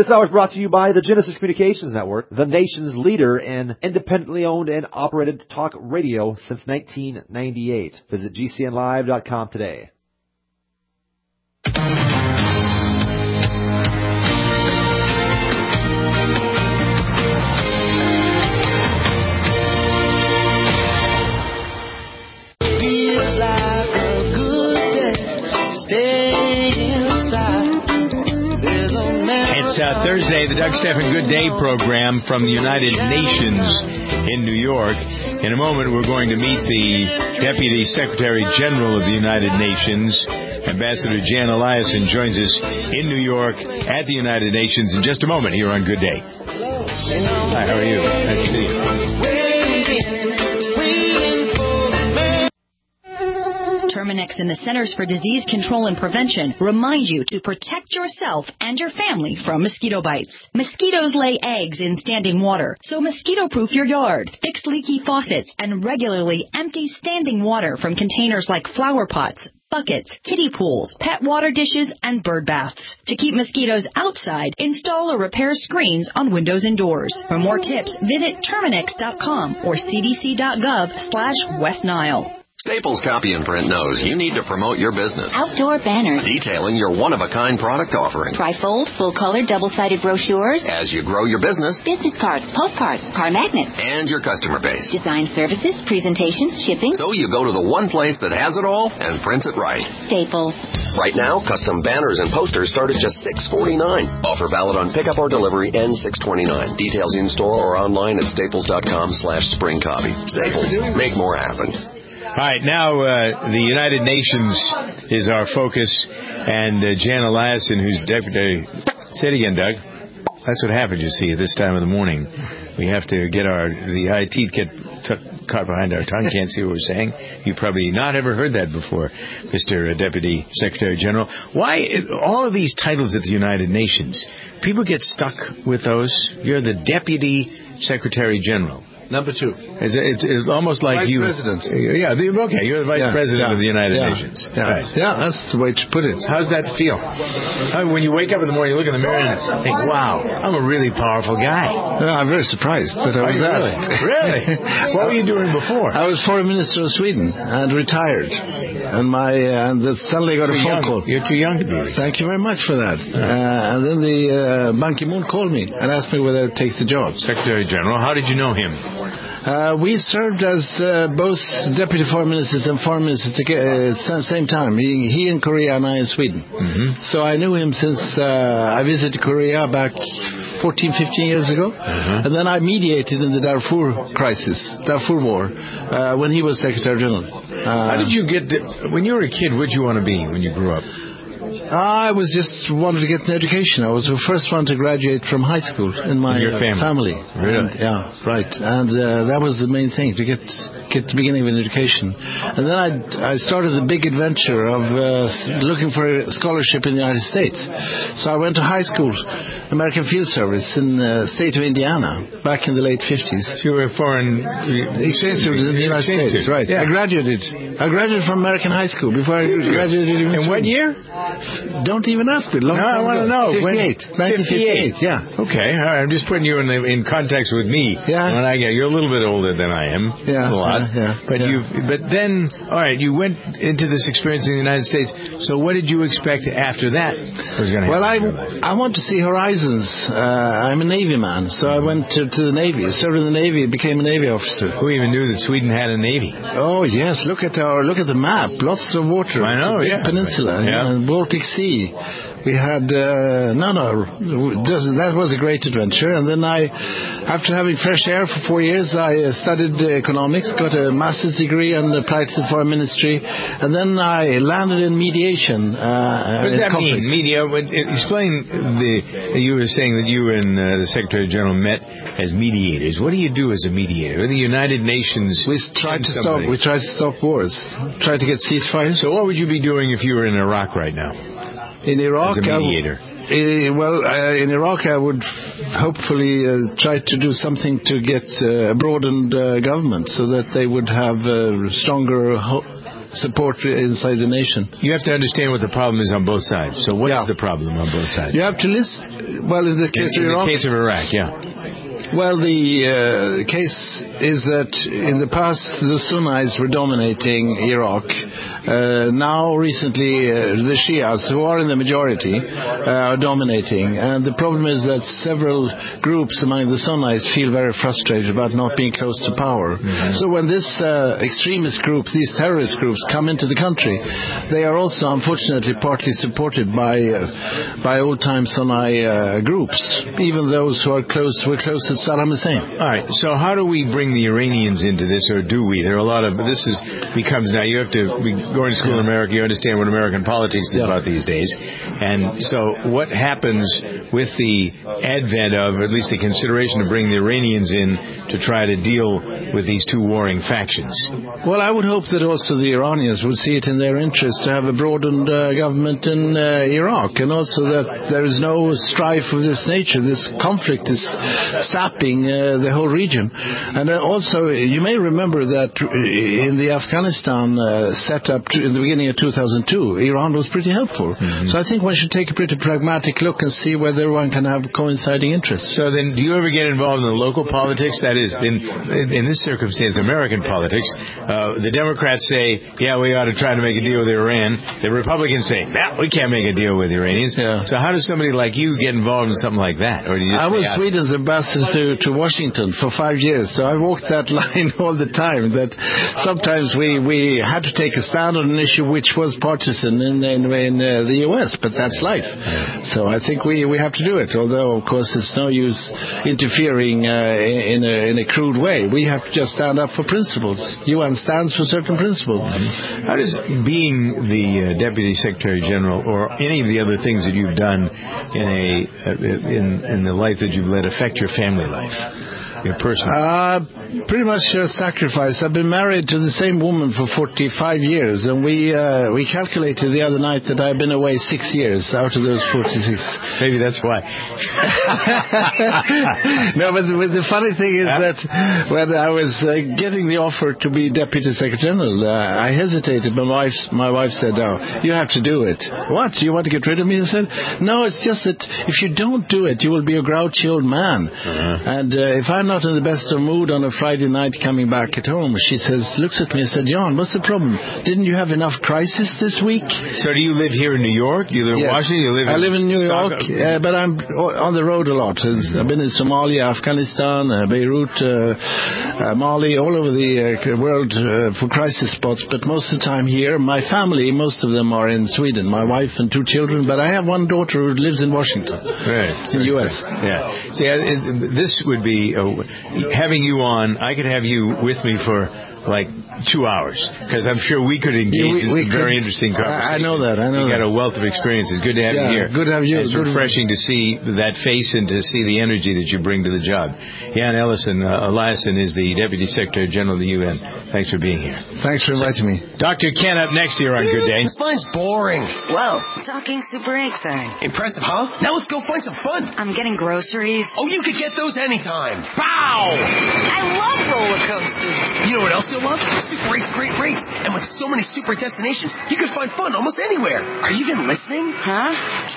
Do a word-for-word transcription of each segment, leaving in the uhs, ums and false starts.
This hour is brought to you by the Genesis Communications Network, the nation's leader in independently owned and operated talk radio since nineteen ninety-eight. Visit G C N live dot com today. Feels like a good day. Stay inside. It's uh, Thursday, the Doug Stephan Good Day program from the United Nations in New York. In a moment, we're going to meet the Deputy Secretary General of the United Nations. Ambassador Jan Eliasson joins us in New York at the United Nations in just a moment here on Good Day. Hi, how are you? Nice to see you. Terminix and the Centers for Disease Control and Prevention remind you to protect yourself and your family from mosquito bites. Mosquitoes lay eggs in standing water, so mosquito-proof your yard. Fix leaky faucets and regularly empty standing water from containers like flower pots, buckets, kiddie pools, pet water dishes, and bird baths. To keep mosquitoes outside, install or repair screens on windows and doors. For more tips, visit Terminix dot com or C D C dot gov slash West Nile. Staples Copy and Print knows you need to promote your business. Outdoor banners. Detailing your one-of-a-kind product offering. Trifold, full-color, double-sided brochures. As you grow your business. Business cards, postcards, car magnets. And your customer base. Design services, presentations, shipping. So you go to the one place that has it all and prints it right. Staples. Right now, custom banners and posters start at just six dollars and forty-nine cents. Offer valid on pickup or delivery and six dollars and twenty-nine cents. Details in-store or online at staples dot com slash spring copy. Staples. Make more happen. All right, now uh, the United Nations is our focus, and uh, Jan Eliasson, who's Deputy... Say it again, Doug. That's what happens, you see, at this time of the morning. We have to get our... The eye teeth get t- caught behind our tongue, can't see what we're saying. You've probably not ever heard that before, Mister Deputy Secretary General. Why all of these titles at the United Nations? People get stuck with those. You're the Deputy Secretary General. Number two. It's, it's, it's almost like Vice you... President. Yeah, the, okay, you're the Vice yeah, President yeah, of the United yeah, Nations. Yeah, right. yeah, that's the way to put it. How's that feel? I mean, when you wake up in the morning, you look in the mirror and think, wow, I'm a really powerful guy. Yeah, I'm very surprised that I was asked. Really? really? What were you doing before? I was Foreign Minister of Sweden and retired. And my uh, and suddenly got too a phone young. call. You're too young to be. Thank you very much for that. Uh, and then the uh, Ban Ki-moon called me and asked me whether I'd take the job. Secretary General, how did you know him? Uh, we served as uh, both deputy foreign ministers and foreign ministers at the uh, same time. He, he in Korea and I in Sweden. Mm-hmm. So I knew him since uh, I visited Korea back fourteen, fifteen years ago. Mm-hmm. And then I mediated in the Darfur crisis, Darfur War, uh, when he was Secretary General. Uh, How did you get... The, when you were a kid, what did you want to be when you grew up? I was just wanted to get an education. I was the first one to graduate from high school in my in your family. family. Really? And, yeah, right. And uh, that was the main thing, to get get the beginning of an education. And then I, I started the big adventure of uh, looking for a scholarship in the United States. So I went to high school, American Field Service in the state of Indiana, back in the late fifties. You were a foreign exchange student in the United States, right? Yeah. I graduated. I graduated from American high school before I graduated in In what year? Don't even ask me. Long no, I want to know. fifty-eight. nineteen fifty-eight, yeah. Okay, all right. I'm just putting you in the, in context with me. Yeah. When I get, you're a little bit older than I am. Yeah. A lot. Yeah, yeah, but yeah. you, but then, all right, you went into this experience in the United States. So what did you expect after that was going to happen? Well, I, I want to see horizons. Uh, I'm a Navy man, so I went to, to the Navy, served in the Navy, became a Navy officer. Who even knew that Sweden had a Navy? Oh yes, look at our look at the map. Lots of water. I know, it's a big yeah. peninsula, Yeah. and Baltic Sea. We had, uh, no, no, just, that was a great adventure. And then I, after having fresh air for four years, I uh, studied uh, economics, got a master's degree and applied to the foreign ministry. And then I landed in mediation. Uh, what does that conflicts. mean, media? Explain the, you were saying that you and uh, the Secretary General met as mediators. What do you do as a mediator? The United Nations... We tried to stop, we tried to stop wars, tried to get ceasefires. So what would you be doing if you were in Iraq right now? In Iraq, as a mediator. I, uh, well, uh, in Iraq, I would hopefully uh, try to do something to get uh, a broadened uh, government so that they would have uh, stronger ho- support inside the nation. You have to understand what the problem is on both sides. So what Yeah. is the problem on both sides? You have to listen. Well, in the case in of the Iraq, case of Iraq, yeah. well, the uh, case is that in the past the Sunnis were dominating Iraq. Uh, now, recently, uh, the Shias, who are in the majority, uh, are dominating. And the problem is that several groups among the Sunnis feel very frustrated about not being close to power. Mm-hmm. So when this uh, extremist group, these terrorist groups, come into the country, they are also, unfortunately, partly supported by uh, by old-time Sunni uh, groups, even those who are close were close to Saddam Hussein. All right. So how do we bring the Iranians into this, or do we? There are a lot of. This is becomes now. You have to be going to school in America. You understand what American politics is Yeah. about these days. And so, what happens with the advent of, at least the consideration of bringing the Iranians in to try to deal with these two warring factions? Well, I would hope that also the Iranians would see it in their interest to have a broadened uh, government in uh, Iraq, and also that there is no strife of this nature. This conflict is sapping uh, the whole region. And uh, also, you may remember that in the Afghanistan uh, setup in the beginning of two thousand two, Iran was pretty helpful. Mm-hmm. So I think one should take a pretty pragmatic look and see whether one can have coinciding interests. So then, do you ever get involved in the local politics? That is, in, in this circumstance, American politics. Uh, the Democrats say, yeah, we ought to try to make a deal with Iran. The Republicans say, nah, we can't make a deal with the Iranians. Yeah. So how does somebody like you get involved in something like that? Or do you just I was say, Sweden's ambassador to, to Washington for five years, so I walked that line all the time, that sometimes we, we had to take a stand on an issue which was partisan in, in, in uh, the U S, but that's life. So I think we, we have to do it, although, of course, it's no use interfering uh, in, a, in a crude way. We have to just stand up for principles. U N stands for certain principles. How does being the uh, Deputy Secretary General, or any of the other things that you've done in a uh, in in the life that you've led, affect your family life, your personal? Uh, pretty much a sacrifice. I've been married to the same woman for forty-five years, and we uh, we calculated the other night that I've been away six years out of those forty-six. Maybe that's why. No, but the, the funny thing is that when I was uh, getting the offer to be Deputy Secretary General, uh, I hesitated. My wife, my wife said, "Oh, you have to do it." What? You want to get rid of me? I said, "No, it's just that if you don't do it, you will be a grouchy old man." Uh-huh. And uh, if I'm not in the best of mood on a Friday night coming back at home, she says, looks at me and said, "John, what's the problem? Didn't you have enough crisis this week?" So do you live here in New York? You live in Yes. Washington? You live in I live in New York, Stockholm? uh, but I'm on the road a lot. Mm-hmm. I've been in Somalia, Afghanistan, uh, Beirut, uh, uh, Mali, all over the uh, world uh, for crisis spots, but most of the time here. My family, most of them are in Sweden, my wife and two children, but I have one daughter who lives in Washington, right. in the U S. Yeah. See, it, this would be, uh, having you on, I could have you with me for like two hours, because I'm sure we could engage Yeah, we, in we some could, very interesting conversation. I know that. I know you got that. a wealth of experience. It's good to have Yeah, you here. good to have you. It's good refreshing to see that face and to see the energy that you bring to the job. Jan Ellison, uh, Eliasson is the Deputy Secretary General of the U N. Thanks for being here. Thanks for inviting me. Doctor Ken up next here on Good Day. Mine's boring. Whoa, talking Super eight thing. Impressive, huh? Now let's go find some fun. I'm getting groceries. Oh, you could get those anytime. Pow! I love roller coasters. You know what else you'll love? Super eight's great rates. And with so many super destinations, you can find fun almost anywhere. Are you even listening? Huh?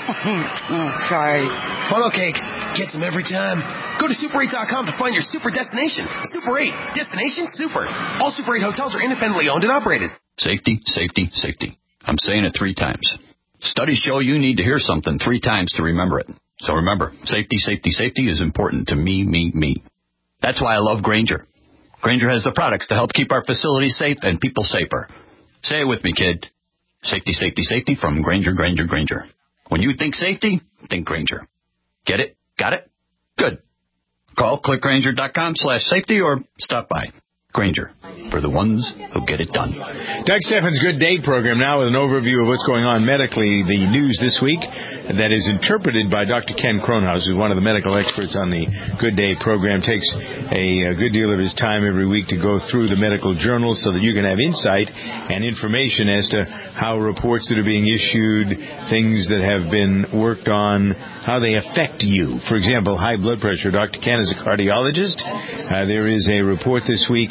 Oh, sorry. Funnel cake. Gets them every time. Go to super eight dot com to find your super destination. Super eight. Destination super. All Super eight hotels are independently owned and operated. Safety, safety, safety. I'm saying it three times. Studies show you need to hear something three times to remember it. So remember, safety, safety, safety is important to me, me, me. That's why I love Grainger. Grainger has the products to help keep our facilities safe and people safer. Say it with me, kid. Safety, safety, safety from Grainger, Grainger, Grainger. When you think safety, think Grainger. Get it? Got it? Good. Call clickgrainger.com slash safety or stop by. Grainger, for the ones who get it done. Doug Stephan's Good Day program now with an overview of what's going on medically, the news this week that is interpreted by Doctor Ken Kronhaus, who's one of the medical experts on the Good Day program. Takes a, a good deal of his time every week to go through the medical journals so that you can have insight and information as to how reports that are being issued, things that have been worked on, how they affect you. For example, high blood pressure. Doctor Ken is a cardiologist. Uh, there is a report this week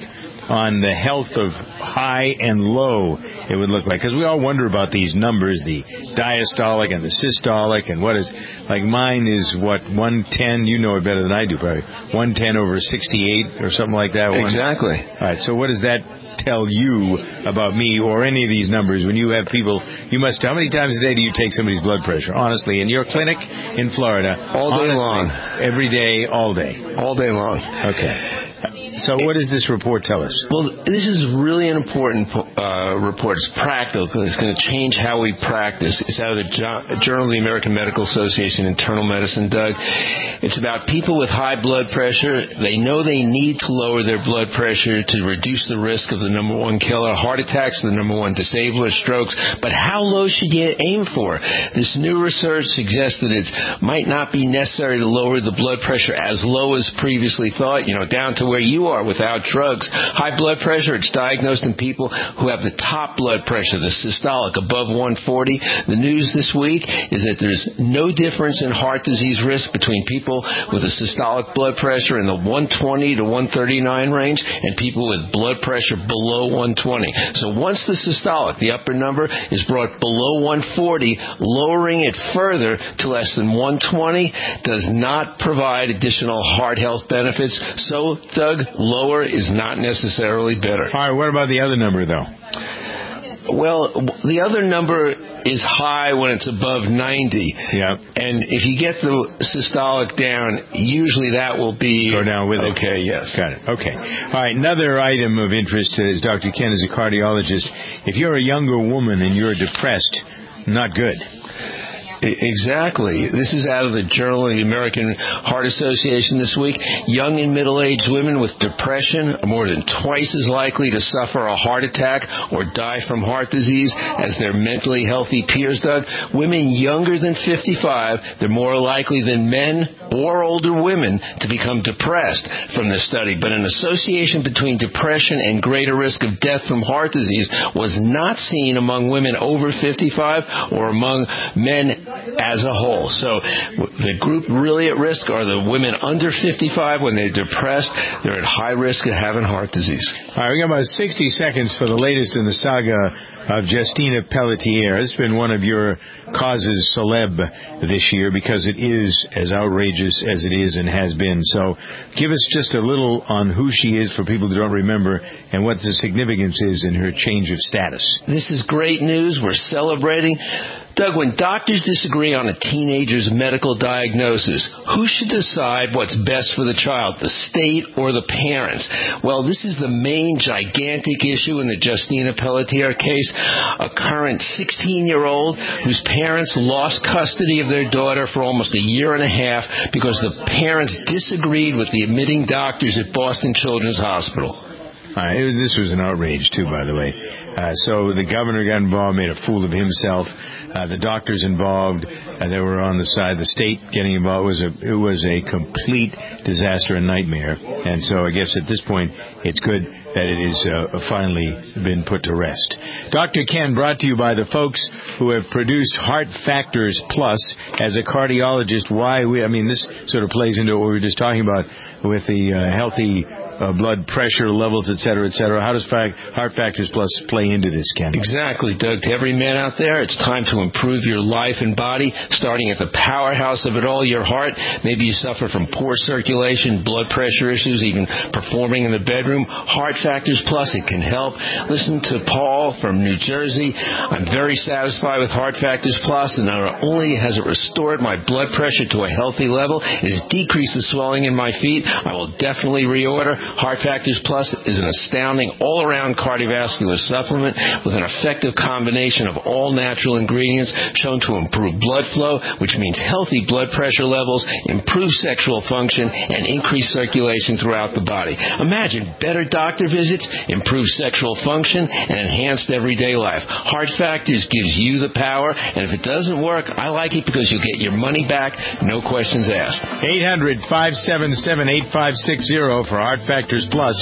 on the health of high and low, it would look like? Because we all wonder about these numbers, the diastolic and the systolic, and what is, like mine is, what, one ten, you know it better than I do probably, one ten over sixty-eight or something like that. Exactly. All right, so what does that tell you about me or any of these numbers when you have people, you must, how many times a day do you take somebody's blood pressure? Honestly, in your clinic in Florida. All day honestly, long. Every day, all day. All day long. Okay. So what does this report tell us? Well, this is really an important uh, report. It's practical. It's going to change how we practice. It's out of the jo- Journal of the American Medical Association, Internal Medicine, Doug. It's about people with high blood pressure. They know they need to lower their blood pressure to reduce the risk of the number one killer, heart attacks, the number one disabler, strokes. But how low should you aim for? This new research suggests that it might not be necessary to lower the blood pressure as low as previously thought, you know, down to where you are without drugs. High blood pressure, it's diagnosed in people who have the top blood pressure, the systolic, above one forty. The news this week is that there's no difference in heart disease risk between people with a systolic blood pressure in the one twenty to one thirty-nine range and people with blood pressure below one twenty. So once the systolic, the upper number, is brought below one forty, lowering it further to less than one twenty does not provide additional heart health benefits. So, Doug, lower is not necessarily better. All right, what about the other number, though? Well, the other number is high when it's above ninety. Yeah. And if you get the systolic down, usually that will be... Go down with it. Okay, yes. Got it. Okay. All right, another item of interest is Doctor Ken is a cardiologist. If you're a younger woman and you're depressed, not good. Exactly. This is out of the Journal of the American Heart Association this week. Young and middle-aged women with depression are more than twice as likely to suffer a heart attack or die from heart disease as their mentally healthy peers, Doug. Women younger than fifty-five, they're more likely than men or older women to become depressed from this study. But an association between depression and greater risk of death from heart disease was not seen among women over fifty-five or among men as a whole. So the group really at risk are the women under fifty-five. When they're depressed, they're at high risk of having heart disease. All right, we got about sixty seconds for the latest in the saga of Justina Pelletier. It's been one of your causes celeb this year because it is as outrageous as it is and has been. So give us just a little on who she is for people who don't remember and what the significance is in her change of status. This is great news. We're celebrating. Doug, when doctors disagree on a teenager's medical diagnosis, who should decide what's best for the child, the state or the parents? Well, this is the main gigantic issue in the Justina Pelletier case. A current sixteen-year-old whose parents lost custody of their daughter for almost a year and a half because the parents disagreed with the admitting doctors at Boston Children's Hospital. All right, this was an outrage, too, by the way. Uh, so the governor got involved, made a fool of himself. Uh, the doctors involved, uh, they were on the side. The state getting involved was a it was a complete disaster and nightmare. And so I guess at this point, it's good that it is uh, finally been put to rest. Doctor Ken, brought to you by the folks who have produced Heart Factors Plus. As a cardiologist, why we, I mean, this sort of plays into what we were just talking about with the uh, healthy uh, blood pressure levels, et cetera, et cetera. How does fact, Heart Factors Plus play into this, Ken? Exactly, Doug. To every man out there, it's time to improve your life and body, starting at the powerhouse of it all, your heart. Maybe you suffer from poor circulation, blood pressure issues, even performing in the bedroom. Heart Factors Plus, it can help. Listen to Paul from New Jersey. I'm very satisfied with Heart Factors Plus, and not only has it restored my blood pressure to a healthy level, it has decreased the swelling in my feet. I will definitely reorder. Heart Factors Plus is an astounding all-around cardiovascular supplement with an effective combination of all natural ingredients shown to improve blood flow, which means healthy blood pressure levels, improve sexual function, and increase circulation throughout the body. Imagine better doctor visits, improved sexual function, and enhanced everyday life. Heart Factors gives you the power, and if it doesn't work, I like it because you'll get your money back, no questions asked. eight hundred, five seven seven, eight five six zero for Heart Factors Plus.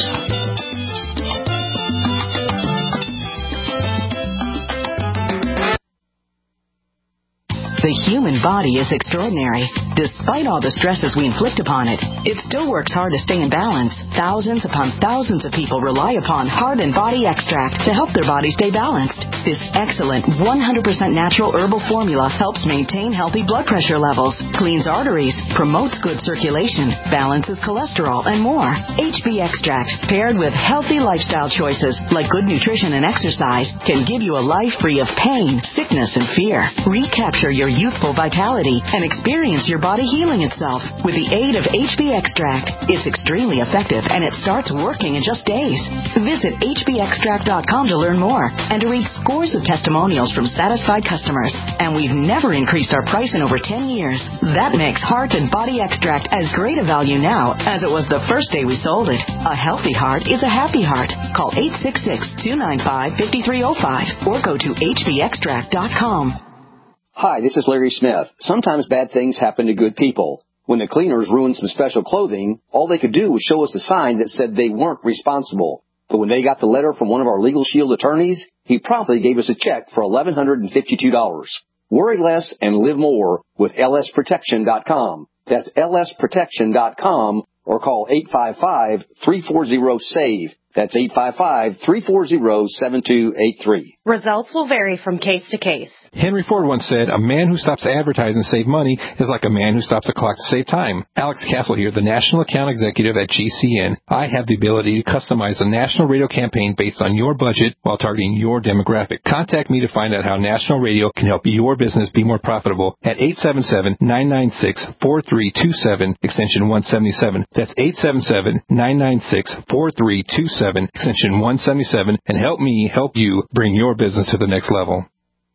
The human body is extraordinary. Despite all the stresses we inflict upon it, it still works hard to stay in balance. Thousands upon thousands of people rely upon Heart and Body Extract to help their body stay balanced. This excellent one hundred percent natural herbal formula helps maintain healthy blood pressure levels, cleans arteries, promotes good circulation, balances cholesterol, and more. H B Extract, paired with healthy lifestyle choices like good nutrition and exercise, can give you a life free of pain, sickness, and fear. Recapture your youthful vitality and experience your body healing itself with the aid of H B Extract. It's extremely effective and it starts working in just days. Visit H B extract dot com to learn more and to read scores of testimonials from satisfied customers. And we've never increased our price in over ten years. That makes Heart and Body Extract as great a value now as it was the first day we sold it. A healthy heart is a happy heart. Call eight six six, two nine five, five three zero five or go to H B extract dot com. Hi, this is Larry Smith. Sometimes bad things happen to good people. When the cleaners ruined some special clothing, all they could do was show us a sign that said they weren't responsible. But when they got the letter from one of our Legal Shield attorneys, he promptly gave us a check for one thousand one hundred fifty-two dollars. Worry less and live more with L S protection dot com. That's L S protection dot com or call eight five five, three four zero, S A V E. That's eight five five, three four zero, seven two eight three. Results will vary from case to case. Henry Ford once said, a man who stops advertising to save money is like a man who stops a clock to save time. Alex Castle here, the National Account Executive at G C N. I have the ability to customize a national radio campaign based on your budget while targeting your demographic. Contact me to find out how national radio can help your business be more profitable at eight seven seven, nine nine six, four three two seven, extension one seventy-seven. That's eight seven seven, nine nine six, four three two seven, extension one seventy-seven, and help me help you bring your business to the next level.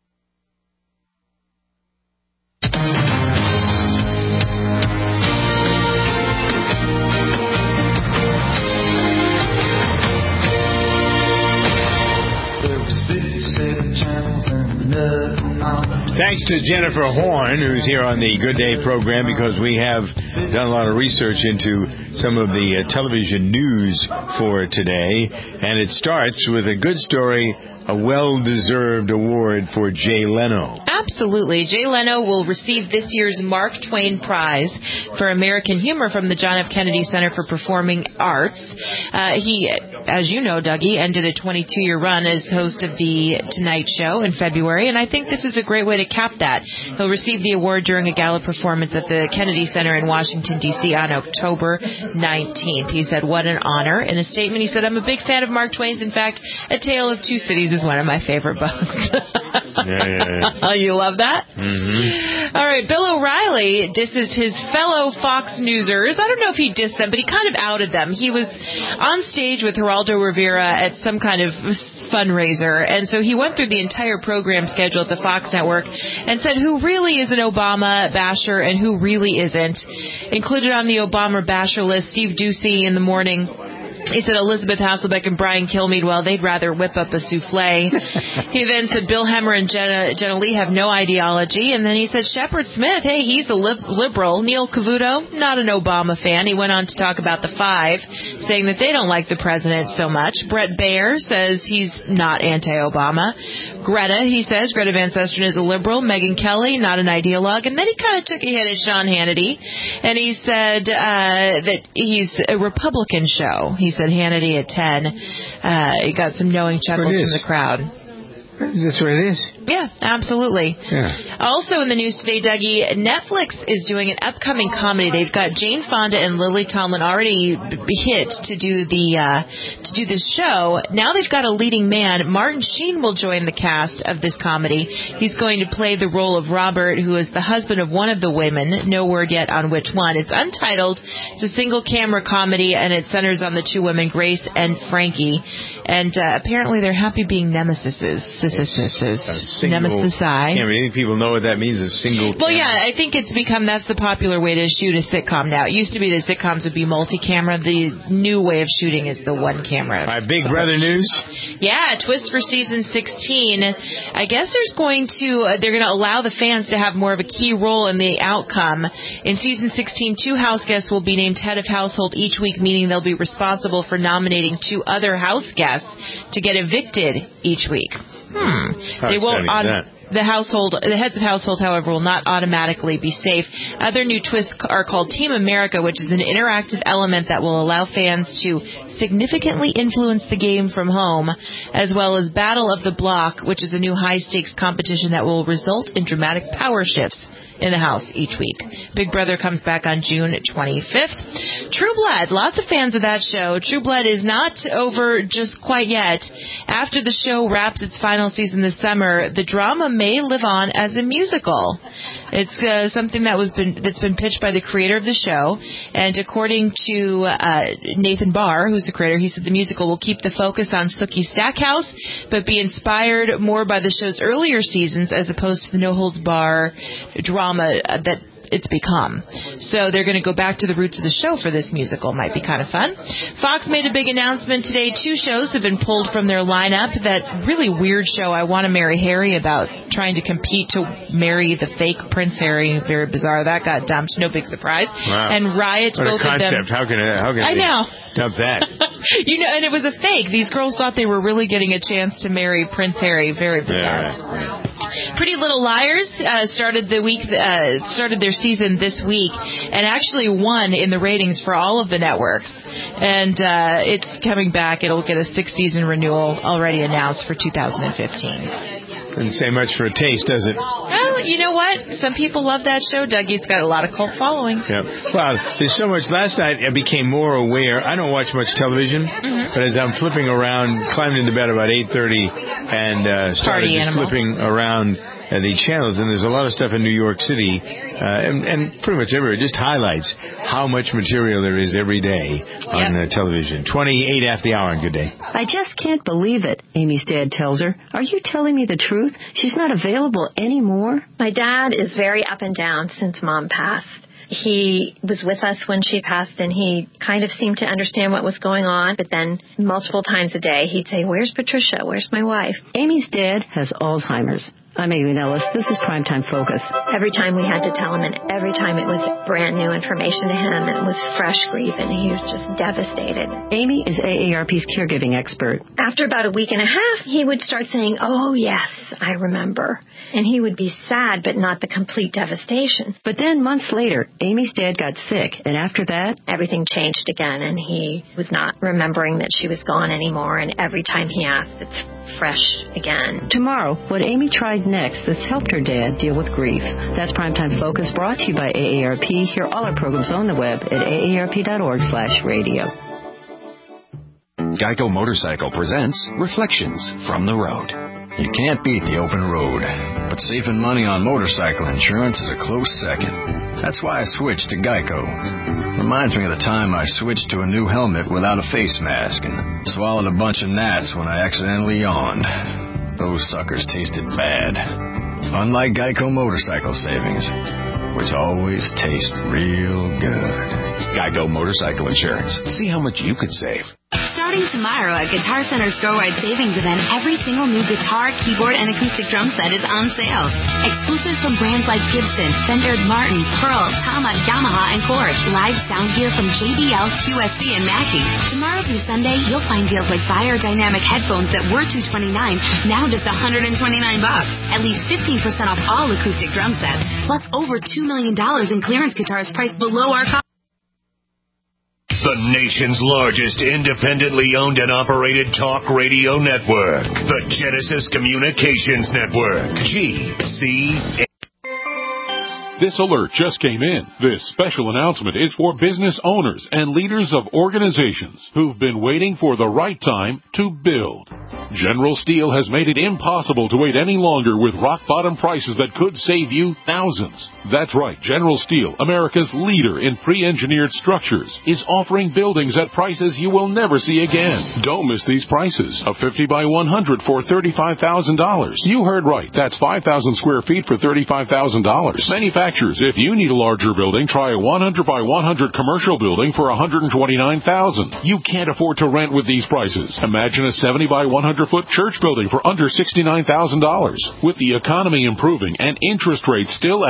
Thanks to Jennifer Horn, who's here on the Good Day program, because we have done a lot of research into some of the uh, television news for today. And it starts with a good story, a well-deserved award for Jay Leno. Absolutely. Jay Leno will receive this year's Mark Twain Prize for American Humor from the John F. Kennedy Center for Performing Arts. Uh, he, as you know, Dougie, ended a twenty-two-year run as host of The Tonight Show in February, and I think this is a great way to cap that. He'll receive the award during a gala performance at the Kennedy Center in Washington, D C on October nineteenth. He said, what an honor. In a statement, he said, I'm a big fan of Mark Twain's. In fact, A Tale of Two Cities is one of my favorite books. yeah, yeah, yeah. You love that? Mm-hmm. All right, Bill O'Reilly disses his fellow Fox Newsers. I don't know if he dissed them, but he kind of outed them. He was on stage with Geraldo Rivera at some kind of fundraiser, and so he went through the entire program schedule at the Fox network and said who really is an Obama basher and who really isn't. Included on the Obama basher list, Steve Doocy in the morning. He said Elizabeth Hasselbeck and Brian Kilmeade, well, they'd rather whip up a souffle. He then said Bill Hemmer and Jenna, Jenna Lee have no ideology. And then he said Shepard Smith, hey, he's a li- liberal. Neil Cavuto, not an Obama fan. He went on to talk about the five, saying that they don't like the president so much. Brett Baer says he's not anti-Obama. Greta, he says, Greta Van Susteren is a liberal. Megyn Kelly, not an ideologue. And then he kind of took a hit at Sean Hannity. And he said uh, that he's a Republican show. He said Hannity at ten. Uh, he got some knowing chuckles from the crowd. That's what it is. Yeah, absolutely. Yeah. Also in the news today, Dougie, Netflix is doing an upcoming comedy. They've got Jane Fonda and Lily Tomlin already hit to do the uh, to do this show. Now they've got a leading man. Martin Sheen will join the cast of this comedy. He's going to play the role of Robert, who is the husband of one of the women. No word yet on which one. It's untitled. It's a single-camera comedy, and it centers on the two women, Grace and Frankie. And uh, apparently they're happy being nemesises. Nemesis. I can't really think people know what that means, a single Well, camera. yeah, I think it's become, that's the popular way to shoot a sitcom now. It used to be that sitcoms would be multi-camera. The new way of shooting is the one camera. All right, Big Brother news? Yeah, twist for season sixteen. I guess there's going to, uh, they're going to allow the fans to have more of a key role in the outcome. In season sixteen, two house guests will be named head of household each week, meaning they'll be responsible for nominating two other house guests to get evicted each week. Hmm. How they won't on that? The household, the heads of household, however, will not automatically be safe. Other new twists are called Team America, which is an interactive element that will allow fans to significantly influence the game from home, as well as Battle of the Block, which is a new high-stakes competition that will result in dramatic power shifts in the house each week. Big Brother comes back on June twenty-fifth. True Blood, lots of fans of that show. True Blood is not over just quite yet. After the show wraps its final season this summer, the drama may live on as a musical. It's uh, something that was been that's been pitched by the creator of the show, and according to uh, Nathan Barr, who's the creator, he said the musical will keep the focus on Sookie Stackhouse, but be inspired more by the show's earlier seasons as opposed to the no-holds-bar drama that it's become. So they're going to go back to the roots of the show for this musical. Might be kind of fun. Fox made a big announcement today. Two shows have been pulled from their lineup. That really weird show, I Want to Marry Harry, about trying to compete to marry the fake Prince Harry. Very bizarre. That got dumped. No big surprise. Wow. And Riot, what both a concept. of them. How can it, how can I they know. dump that? You know, and it was a fake. These girls thought they were really getting a chance to marry Prince Harry. Very bizarre. Yeah, right, right. Pretty Little Liars uh, started the week, uh, started their season this week, and actually won in the ratings for all of the networks. And uh, it's coming back. It'll get a six-season renewal already announced for two thousand fifteen. Doesn't say much for a taste, does it? Well, you know what? Some people love that show, Dougie. It's got a lot of cult following. Yeah. Well, there's so much. Last night I became more aware. I don't watch much television, mm-hmm. but as I'm flipping around, climbed into bed about eight thirty and uh, started Party just animal. flipping around uh, the channels, and there's a lot of stuff in New York City, uh, and, and pretty much everywhere. It just highlights how much material there is every day on yep. uh, television. twenty-eight after the hour on Good Day. I just can't believe it, Amy's dad tells her. Are you telling me the truth? She's not available anymore? My dad is very up and down since Mom passed. He was with us when she passed, and he kind of seemed to understand what was going on, but then multiple times a day he'd say, "Where's Patricia? Where's my wife?" Amy's dad has Alzheimer's. I'm Amy Ellis. This is Primetime Focus. Every time we had to tell him, and every time it was brand new information to him, and it was fresh grief, and he was just devastated. Amy is A A R P's caregiving expert. After about a week and a half, he would start saying, "Oh, yes, I remember." And he would be sad, but not the complete devastation. But then months later, Amy's dad got sick, and after that, everything changed again, and he was not remembering that she was gone anymore, and every time he asked, it's fresh again. Tomorrow, what Amy tried next that's helped her dad deal with grief. That's Primetime Focus, brought to you by A A R P. Hear all our programs on the web at A A R P dot org slash radio. Geico Motorcycle presents Reflections from the Road. You can't beat the open road, but saving money on motorcycle insurance is a close second. That's why I switched to Geico. Reminds me of the time I switched to a new helmet without a face mask and swallowed a bunch of gnats when I accidentally yawned. Those suckers tasted bad. Unlike Geico Motorcycle Savings, which always taste real good. Geico Motorcycle Insurance. See how much you could save. Starting tomorrow at Guitar Center's Storewide Savings event, every single new guitar, keyboard, and acoustic drum set is on sale. Exclusives from brands like Gibson, Fender, Martin, Pearl, Tama, Yamaha, and Korg. Live sound gear from J B L, Q S C, and Mackie. Tomorrow through Sunday, you'll find deals like Biodynamic headphones that were two hundred twenty-nine dollars, now just one hundred twenty-nine bucks. At least fifteen percent off all acoustic drum sets, plus over two million dollars in clearance guitars priced below our cost. The nation's largest independently owned and operated talk radio network. The Genesis Communications Network. G C A. This alert just came in. This special announcement is for business owners and leaders of organizations who've been waiting for the right time to build. General Steel has made it impossible to wait any longer with rock-bottom prices that could save you thousands. That's right. General Steel, America's leader in pre-engineered structures, is offering buildings at prices you will never see again. Don't miss these prices. A fifty by one hundred for thirty-five thousand dollars. You heard right. That's five thousand square feet for thirty-five thousand dollars. Manufacturers, if you need a larger building, try a one hundred by one hundred commercial building for one hundred twenty-nine thousand dollars. You can't afford to rent with these prices. Imagine a seventy by one hundred foot church building for under sixty-nine thousand dollars. With the economy improving and interest rates still at historic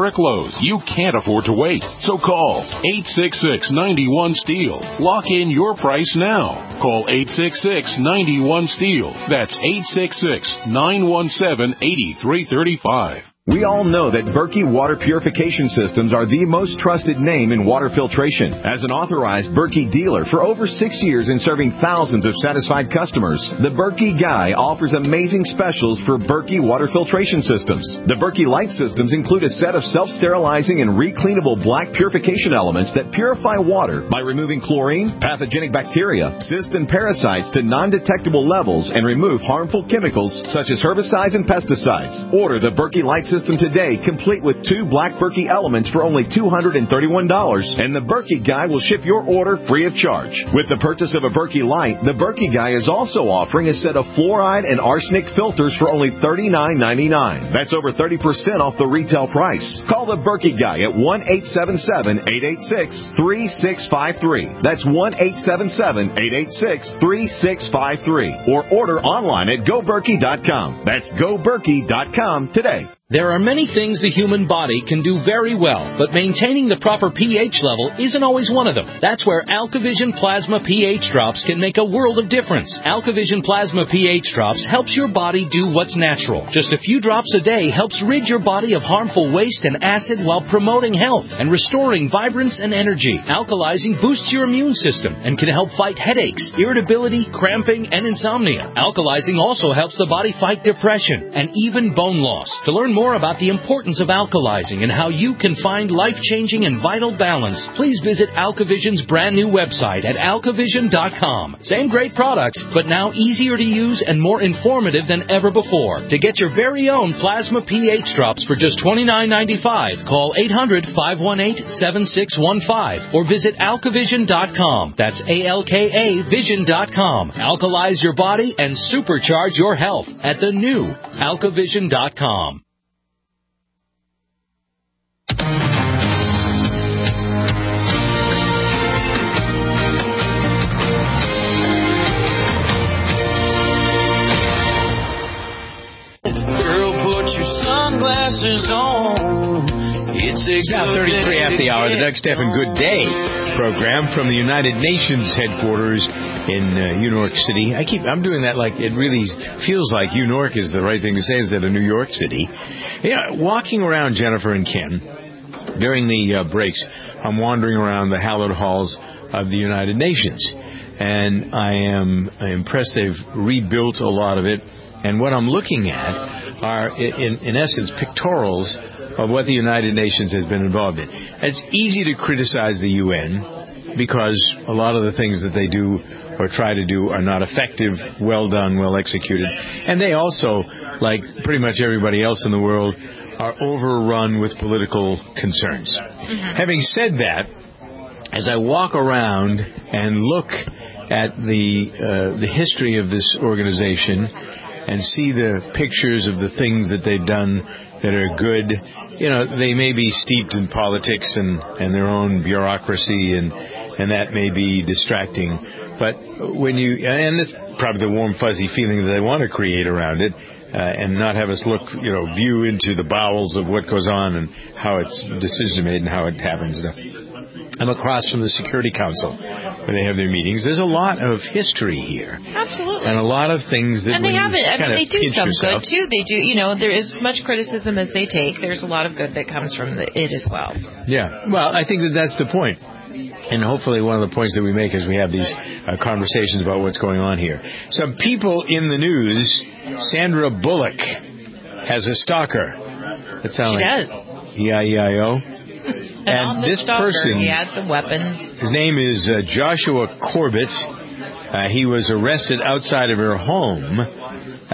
historic lows. You can't afford to wait. So call eight six six, nine one, STEEL. Lock in your price now. Call eight six six, nine one, STEEL. That's eight six six, nine one seven, eight three three five. We all know that Berkey Water Purification Systems are the most trusted name in water filtration. As an authorized Berkey dealer for over six years and serving thousands of satisfied customers, the Berkey Guy offers amazing specials for Berkey Water Filtration Systems. The Berkey Light Systems include a set of self-sterilizing and recleanable black purification elements that purify water by removing chlorine, pathogenic bacteria, cysts, and parasites to non-detectable levels and remove harmful chemicals such as herbicides and pesticides. Order the Berkey Light System today, complete with two black Berkey elements for only two hundred thirty-one dollars, and the Berkey Guy will ship your order free of charge. With the purchase of a Berkey Light, the Berkey Guy is also offering a set of fluoride and arsenic filters for only thirty-nine ninety-nine. That's over thirty percent off the retail price. Call the Berkey Guy at one eight seven seven, eight eight six, three six five three. That's one eight seven seven, eight eight six, three six five three. Or order online at go berkey dot com. That's go berkey dot com today. There are many things the human body can do very well, but maintaining the proper pH level isn't always one of them. That's where AlkaVision Plasma pH Drops can make a world of difference. AlkaVision Plasma pH Drops helps your body do what's natural. Just a few drops a day helps rid your body of harmful waste and acid while promoting health and restoring vibrance and energy. Alkalizing boosts your immune system and can help fight headaches, irritability, cramping, and insomnia. Alkalizing also helps the body fight depression and even bone loss. To learn more about the importance of alkalizing and how you can find life-changing and vital balance, please visit AlkaVision's brand new website at alkavision dot com. Same great products, but now easier to use and more informative than ever before. To get your very own Plasma pH Drops for just twenty-nine ninety-five, call eight hundred, five one eight, seven six one five or visit alkavision dot com. That's A L K A vision dot com. Alkalize your body and supercharge your health at the new alkavision dot com. Girl, put your sunglasses on. It's It's now thirty-three after the hour. The Doug Stephan Good Day program from the United Nations headquarters in uh, New York City. I keep I'm doing that like it really feels like New York is the right thing to say instead of New York City. Yeah, walking around, Jennifer and Ken, during the uh, breaks, I'm wandering around the hallowed halls of the United Nations, and I am impressed they've rebuilt a lot of it. And what I'm looking at are, in, in essence, pictorials of what the United Nations has been involved in. It's easy to criticize the U N because a lot of the things that they do or try to do are not effective, well done, well executed. And they also, like pretty much everybody else in the world, are overrun with political concerns. Mm-hmm. Having said that, as I walk around and look at the uh, the history of this organization and see the pictures of the things that they've done that are good, you know, they may be steeped in politics and, and their own bureaucracy, and and that may be distracting. But when you, and it's probably the warm, fuzzy feeling that they want to create around it, uh, and not have us look, you know, view into the bowels of what goes on and how it's decision made and how it happens. I'm across from the Security Council where they have their meetings. There's a lot of history here. Absolutely. And a lot of things that and they have it. I mean, they do some yourself, good too. They do, you know, there is as much criticism as they take. There's a lot of good that comes from the, it as well. Yeah. Well, I think that that's the point. And hopefully one of the points that we make as we have these uh, conversations about what's going on here. Some people in the news, Sandra Bullock has a stalker. That sounds she like does. E I E I O. And, and on the this stalker, person, he had some weapons. His name is uh, Joshua Corbett. Uh, he was arrested outside of her home, uh,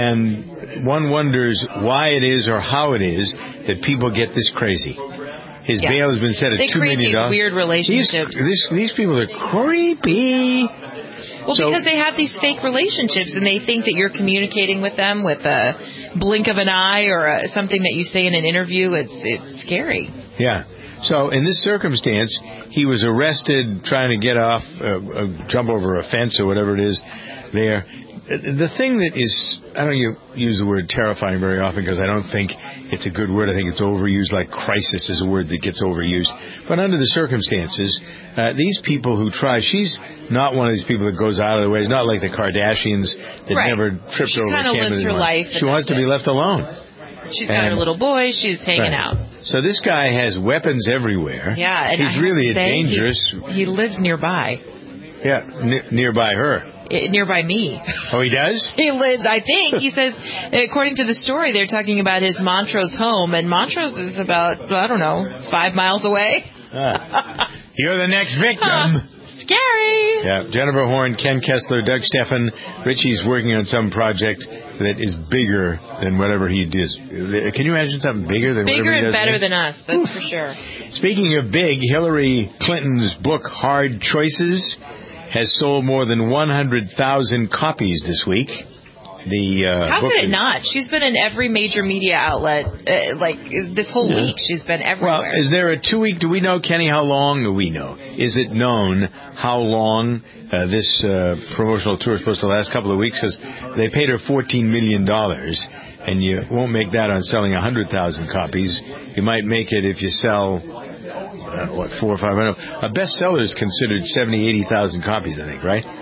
and one wonders why it is or how it is that people get this crazy. His yeah. bail has been set at they two million dollars. They create these weird relationships. These, this, these people are creepy. Well, so, because they have these fake relationships, and they think that you're communicating with them with a blink of an eye or a, something that you say in an interview. It's it's scary. Yeah. So in this circumstance, he was arrested trying to get off, uh, uh, jump over a fence or whatever it is there. the thing that is, I don't use the word terrifying very often because I don't think it's a good word. I think it's overused, like crisis is a word that gets overused. But under the circumstances, uh, these people who try, she's not one of these people that goes out of the way. It's not like the Kardashians that right. never tripped she over kind of lives her life. She wants to be left alone. She's got and, her little boy. She's hanging right. out. So this guy has weapons everywhere. Yeah, and he's I really have to say, dangerous. He, he lives nearby. Yeah, n- nearby her. It, nearby me. Oh, he does? He lives, I think. He says, according to the story, they're talking about his Montrose home, and Montrose is about, I don't know, five miles away. Ah. You're the next victim. Scary. Yeah, Jennifer Horn, Ken Kessler, Doug Steffen. Richie's working on some project that is bigger than whatever he does. Can you imagine something bigger than bigger whatever he does? Bigger and better there? than us, that's for sure. Speaking of big, Hillary Clinton's book, Hard Choices, has sold more than one hundred thousand copies this week. The uh, How book could it is, not? She's been in every major media outlet, uh, like, this whole yeah. week. She's been everywhere. Well, is there a two-week, do we know, Kenny, how long do we know? Is it known how long uh, this uh, promotional tour is supposed to last? A couple of weeks, because they paid her fourteen million dollars, and you won't make that on selling one hundred thousand copies. You might make it if you sell... Uh, what, four or five? I don't know. A bestseller is considered seventy, eighty thousand copies, I think, right?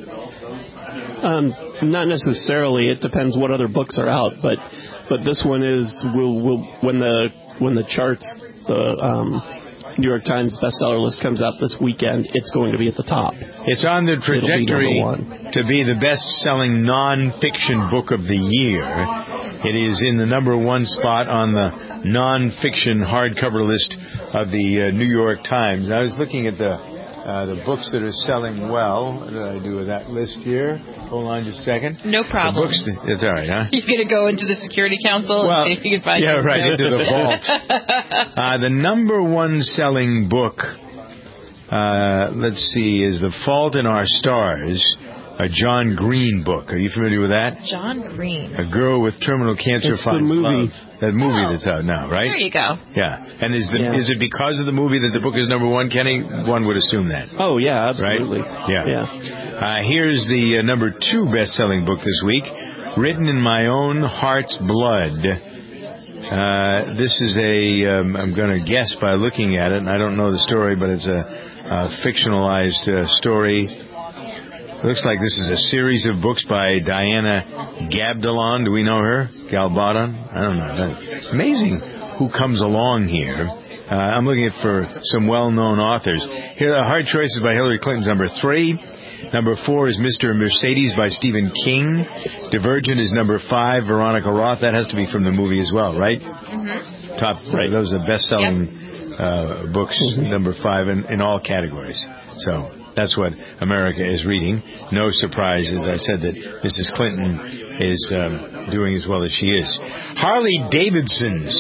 Um, not necessarily. It depends what other books are out, but but this one is will will when the when the charts the um, New York Times bestseller list comes out this weekend, it's going to be at the top. It's on the trajectory be to be the best-selling non-fiction book of the year. It is in the number one spot on the non-fiction hardcover list of the uh, New York Times. I was looking at the uh, the books that are selling well. What did I do with that list here? Hold on just a second. No problem. The books, it's all right, huh? You're going to go into the Security Council well, and see if you can find yeah, some right, notes. into the vault. uh, the number one selling book, uh, let's see, is The Fault in Our Stars, a John Green book. Are you familiar with that? John Green. A girl with terminal cancer it's finds the movie. love. That movie oh. that's out now, right? There you go. Yeah. And is the yeah. is it because of the movie that the book is number one, Kenny? One would assume that. Oh, yeah, absolutely. Right? Yeah. yeah. Uh, here's the uh, number two best-selling book this week, Written in My Own Heart's Blood. Uh, this is a, um, I'm going to guess by looking at it, and I don't know the story, but it's a, a fictionalized uh, story. It looks like this is a series of books by Diana Gabaldon. Do we know her? Galbadon? I don't know. It's amazing who comes along here. Uh, I'm looking at for some well-known authors. Here, uh, Hard Choices by Hillary Clinton's number three. Number four is Mister Mercedes by Stephen King. Divergent is number five. Veronica Roth. That has to be from the movie as well, right? Mm-hmm. Top. Right. Those are best-selling yep. uh, books. Mm-hmm. Number five in, in all categories. So. That's what America is reading. No surprise, as I said, that Missus Clinton is um, doing as well as she is. Harley Davidsons.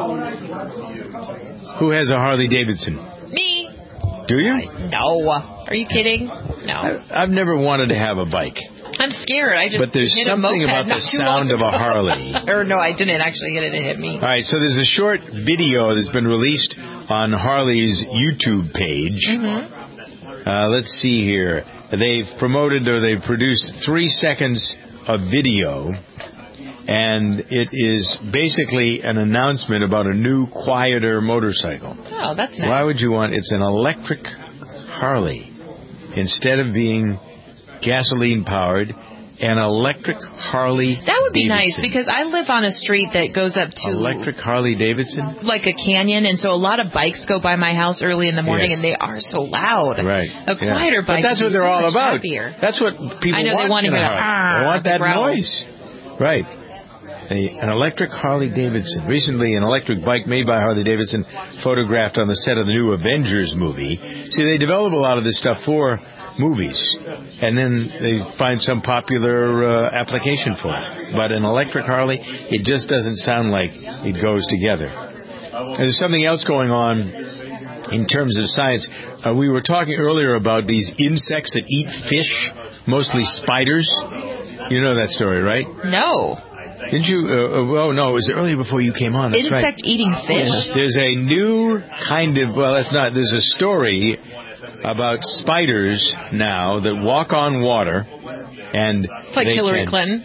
Who has a Harley Davidson? Me. Do you? No. Are you kidding? No. I, I've never wanted to have a bike. I'm scared. I just But there's hit something a about the sound of a Harley. Or no, I didn't actually hit it. It hit me. All right, so there's a short video that's been released on Harley's YouTube page. Mm-hmm. Uh, let's see here. They've promoted or they've produced three seconds of video, and it is basically an announcement about a new, quieter motorcycle. Oh, that's nice. Why would you want... It's an electric Harley. Instead of being gasoline-powered, an electric Harley That would be Davidson. nice, because I live on a street that goes up to... Electric Harley Davidson? Like a canyon, and so a lot of bikes go by my house early in the morning, yes. and they are so loud. Right. A quieter yeah. bike But that's what they're so all about. Happier. That's what people I know, want. they want to hear that. They want that growl. noise. Right. A, an electric Harley Davidson. Recently, an electric bike made by Harley Davidson photographed on the set of the new Avengers movie. See, they develop a lot of this stuff for movies, and then they find some popular uh, application for it. But an electric Harley, it just doesn't sound like it goes together. And there's something else going on in terms of science. Uh, we were talking earlier about these insects that eat fish, mostly spiders. You know that story, right? No. Didn't you? Uh, oh, no, it was earlier before you came on. That's Insect right. eating fish? There's a new kind of, well, that's not, there's a story about spiders now that walk on water, And it's like they, Hillary and, Clinton.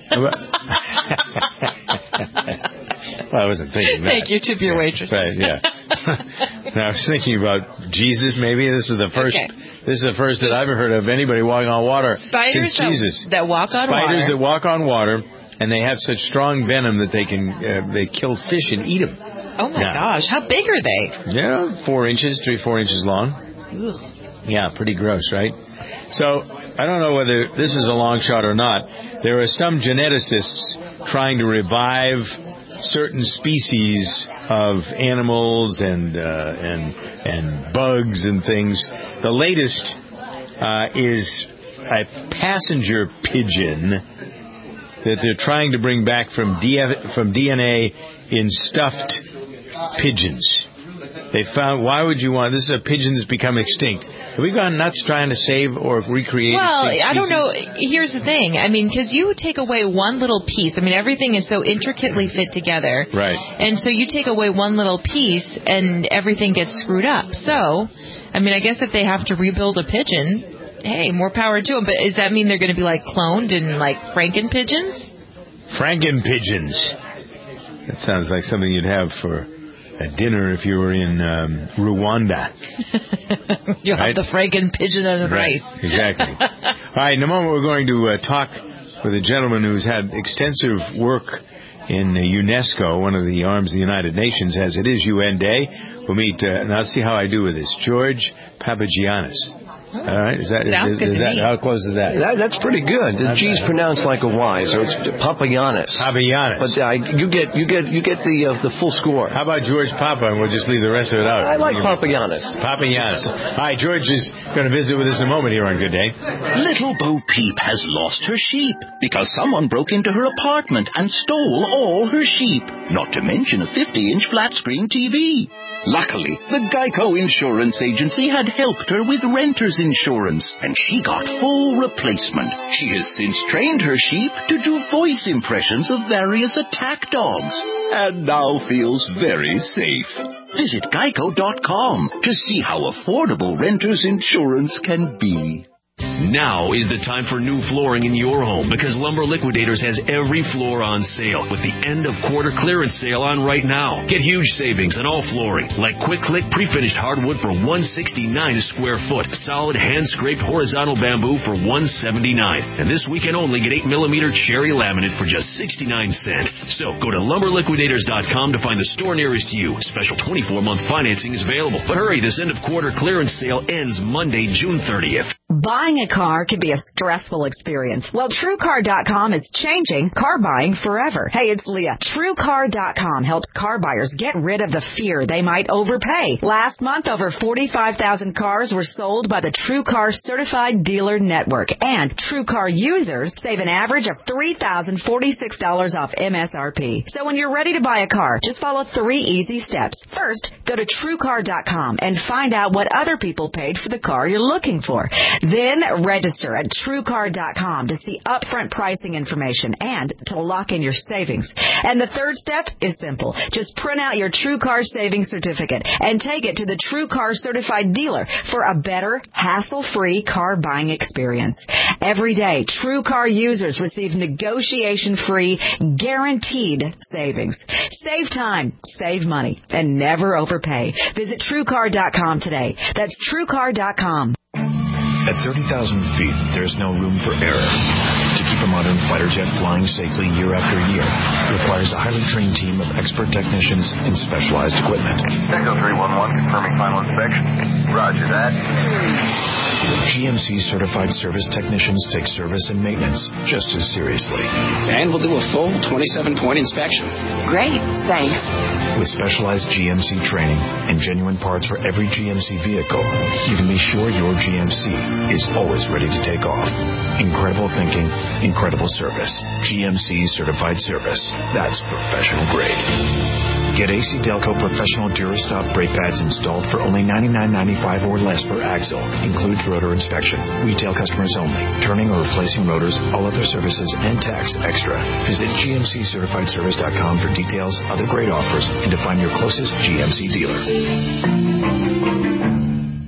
Well, I wasn't thinking that. Thank you, tip your waitress. Right, yeah. Now, I was thinking about Jesus, maybe. This is the first Okay. This is the first that I've ever heard of anybody walking on water Spiders since Jesus. That, that walk on Spiders water. that walk on water, and they have such strong venom that they can uh, they kill fish and eat them. Oh, my yeah. gosh. How big are they? Yeah, four inches, three, four inches long. Ugh. Yeah, pretty gross, right? So, I don't know whether this is a long shot or not. There are some geneticists trying to revive certain species of animals and uh, and and bugs and things. The latest uh, is a passenger pigeon that they're trying to bring back from D- from D N A in stuffed pigeons. They found, why would you want, this is a pigeon that's become extinct. Have we gone nuts trying to save or recreate Well, extinct I don't species? know. Here's the thing. I mean, because you take away one little piece. I mean, everything is so intricately fit together. Right. And so you take away one little piece and everything gets screwed up. So, I mean, I guess if they have to rebuild a pigeon, hey, more power to them. But does that mean they're going to be like cloned and like Franken pigeons? Franken pigeons. That sounds like something you'd have for a dinner if you were in um, Rwanda. You'll right? have the Franken pigeon and Right, rice. exactly. All right, in a moment we're going to uh, talk with a gentleman who's had extensive work in uh, UNESCO, one of the arms of the United Nations, as it is U N Day. We'll meet, uh, and I'll see how I do with this, George Papagiannis. All right, is that, Sounds is, good is to that me. how close is that? that that's pretty good. The G's pronounced like a Y, so it's Papagiannis. Papagiannis. But uh, you get you get you get the uh, the full score. How about George Papa, and we'll just leave the rest of it out? I like Papagiannis. Papagiannis. All right, George is going to visit with us in a moment here on Good Day. Little Bo Peep has lost her sheep because someone broke into her apartment and stole all her sheep, not to mention a fifty-inch flat-screen T V. Luckily, the Geico Insurance Agency had helped her with renter's insurance, and she got full replacement. She has since trained her sheep to do voice impressions of various attack dogs, and now feels very safe. Visit geico dot com to see how affordable renter's insurance can be. Now is the time for new flooring in your home because Lumber Liquidators has every floor on sale with the end of quarter clearance sale on right now. Get huge savings on all flooring like Quick Click pre-finished hardwood for one hundred sixty-nine dollars a square foot, solid hand-scraped horizontal bamboo for one hundred seventy-nine dollars. And this weekend only get eight millimeter cherry laminate for just sixty-nine cents. So go to lumber liquidators dot com to find the store nearest you. Special twenty-four month financing is available. But hurry, this end of quarter clearance sale ends Monday, June thirtieth. Buying a car can be a stressful experience. Well, True Car dot com is changing car buying forever. Hey, it's Leah. True Car dot com helps car buyers get rid of the fear they might overpay. Last month, over forty-five thousand cars were sold by the True Car Certified Dealer Network. And True Car users save an average of three thousand forty-six dollars off M S R P. So when you're ready to buy a car, just follow three easy steps. First, go to True Car dot com and find out what other people paid for the car you're looking for. Then register at True Car dot com to see upfront pricing information and to lock in your savings. And the third step is simple. Just print out your True Car savings certificate and take it to the True Car Certified Dealer for a better, hassle-free car buying experience. Every day, True Car users receive negotiation-free, guaranteed savings. Save time, save money, and never overpay. Visit True Car dot com today. That's True Car dot com. At thirty thousand feet, there's no room for error. To keep a modern fighter jet flying safely year after year requires a highly trained team of expert technicians and specialized equipment. Echo three one one confirming final inspection. Roger that. G M C certified service technicians take service and maintenance just as seriously. And we'll do a full twenty-seven point inspection. Great, thanks. With specialized G M C training and genuine parts for every G M C vehicle, you can be sure your G M C is always ready to take off. Incredible thinking, incredible service. G M C certified service. That's professional grade. Get A C Delco Professional Durastop brake pads installed for only ninety-nine ninety-five or less per axle. Includes rotor inspection. Retail customers only. Turning or replacing rotors, all other services, and tax extra. Visit G M C certified service dot com for details, other great offers, and to find your closest G M C dealer.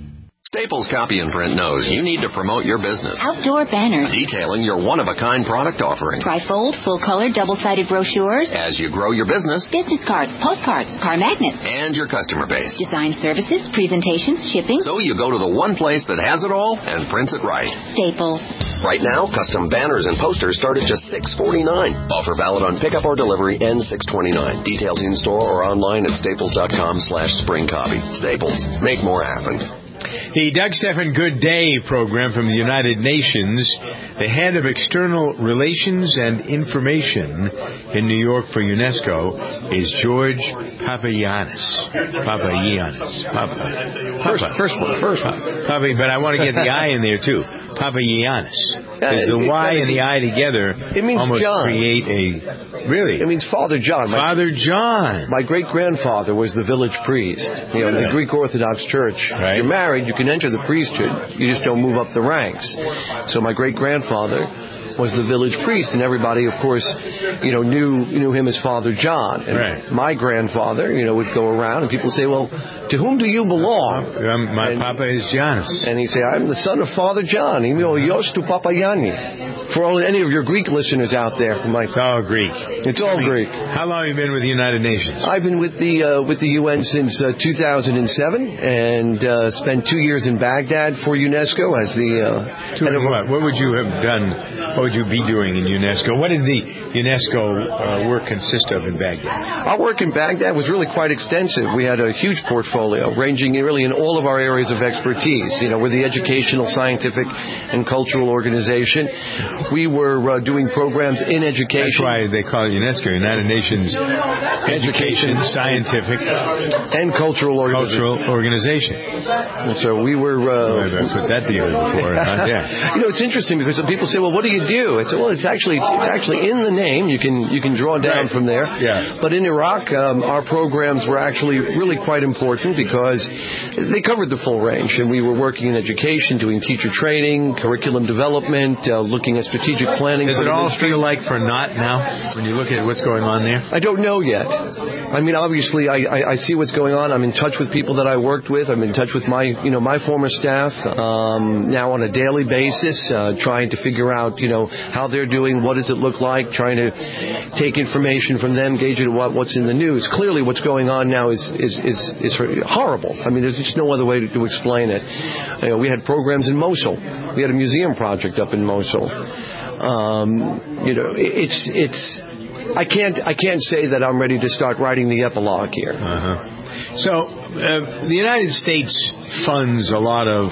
Staples Copy and Print knows you need to promote your business. Outdoor banners. Detailing your one-of-a-kind product offering. Trifold, full-color, double-sided brochures. As you grow your business. Business cards, postcards, car magnets. And your customer base. Design services, presentations, shipping. So you go to the one place that has it all and prints it right. Staples. Right now, custom banners and posters start at just six forty-nine. Offer valid on pickup or delivery ends six twenty-nine. Details in store or online at staples.com slash spring copy. Staples. Make more happen. The Doug Stephan Good Day program from the United Nations. The head of External Relations and Information in New York for UNESCO is George Papagiannis. Papagiannis. Papa. First, first one. First one. Papa, but I want to get the I in there, too. Papagiannis. Because the Y and the I together it means almost John. create a... Really? It means Father John. My, Father John. My great-grandfather was the village priest. You know, in the Greek Orthodox Church. Right. You're married, you can enter the priesthood. You just don't move up the ranks. So my great-grandfather was the village priest, and everybody, of course, you know, knew knew him as Father John. And right. my grandfather, you know, would go around, and people say, well, to whom do you belong? Um, my and, papa is Jonas. And he'd say, I'm the son of Father John. You know, Yos tu Papayani. For all any of your Greek listeners out there. It's all Greek. It's all Greek. How long have you been with the United Nations? I've been with the uh, with the U N since uh, two thousand seven, and uh, spent two years in Baghdad for UNESCO as the... Uh, head of what? What would you have done? What would you be doing in UNESCO? What did the UNESCO uh, work consist of in Baghdad? Our work in Baghdad was really quite extensive. We had a huge portfolio, ranging really in all of our areas of expertise. You know, we're the educational, scientific, and cultural organization. We were uh, doing programs in education. That's why they call it UNESCO, United Nations Education, Scientific, and Cultural Organization. Cultural Organization. And so we were... Uh, I've put that together before. Huh? Yeah. You know, it's interesting because some people say, well, what do you do? I said, well, it's actually it's, it's actually in the name. You can you can draw down right. from there. Yeah. But in Iraq, um, our programs were actually really quite important because they covered the full range. And we were working in education, doing teacher training, curriculum development, uh, looking at strategic planning. Does it all feel like for naught now when you look at what's going on there? I don't know yet. I mean, obviously, I, I, I see what's going on. I'm in touch with people that I worked with. I'm in touch with my, you know, my former staff um, now on a daily basis, uh, trying to figure out, you know, how they're doing, what does it look like, trying to take information from them, gauge it what, what's in the news. Clearly, what's going on now is is, is, is horrible. I mean, there's just no other way to, to explain it. You know, we had programs in Mosul. We had a museum project up in Mosul. Um, you know, it's it's. I can't I can't say that I'm ready to start writing the epilogue here. Uh-huh. So uh, the United States funds a lot of,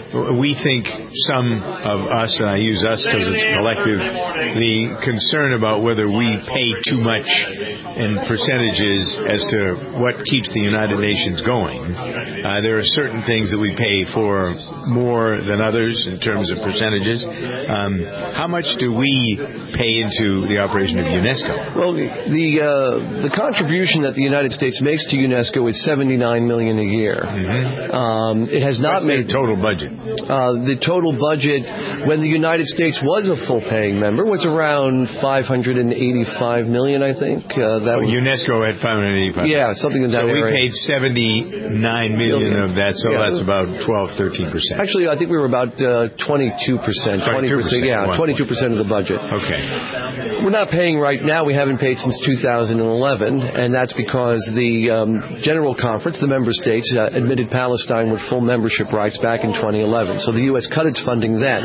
we think some of us, and I use us because it's collective, the concern about whether we pay too much in percentages as to what keeps the United Nations going. Uh, there are certain things that we pay for more than others in terms of percentages. Um, how much do we pay into the operation of UNESCO? Well, the uh, the contribution that the United States makes to UNESCO is seventy-nine million dollars a year. Mm-hmm. Um, it has not What's made the total budget. Uh, the total budget when the United States was a full paying member was around five hundred eighty-five million dollars, I think. Uh, that well, was, UNESCO had five hundred eighty-five. Yeah, something in that so area. So we paid seventy-nine million dollars of that, so yeah. That's about twelve, thirteen percent. Actually, I think we were about uh, twenty-two percent. twenty-two percent, yeah, twenty-two percent of the budget. Okay. We're not paying right now. We haven't paid since two thousand eleven, and that's because the um, General Conference, the member states, uh, admitted Palestine with full membership rights back in twenty eleven. So the U S cut its funding then.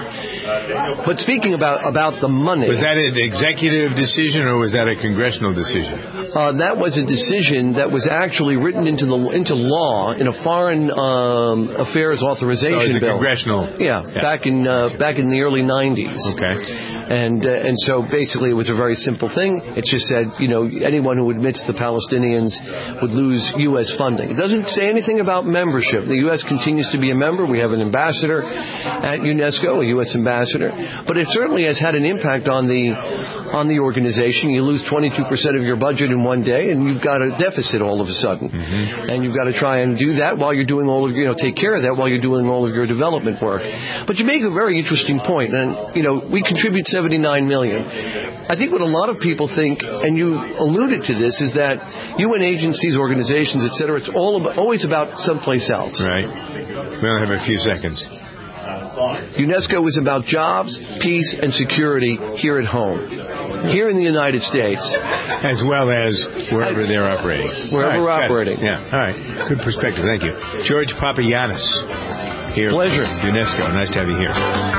But speaking about, about the money... Was that an executive decision or was that a congressional decision? Uh, that was a decision that was actually written into the into law in a foreign um, affairs authorization so it was a bill. Congressional. Yeah, yeah. back in uh, back in the early nineties. Okay. And uh, and so basically it was a very simple thing. It just said, you know, anyone who admits the Palestinians would lose U S funding. It doesn't say anything about membership. The U S continues to be a member. We have an ambassador at UNESCO, a U S ambassador. But it certainly has had an impact on the on the organization. You lose twenty-two percent of your budget in one day, and you've got a deficit all of a sudden. Mm-hmm. And you've got to try and do that while you're doing all of, you know, take care of that while you're doing all of your development work. But you make a very interesting point. And, you know, we contribute seventy-nine million dollars. I think what a lot of people think, and you alluded to this, is that U N agencies, organizations, et cetera, it's all about, always about someplace else. Right. We only have a few seconds. UNESCO is about jobs, peace, and security here at home, here in the United States. As well as wherever they're operating. Wherever we're operating. Yeah, all right. Good perspective. Thank you. George Papagiannis here. Pleasure. UNESCO. Nice to have you here.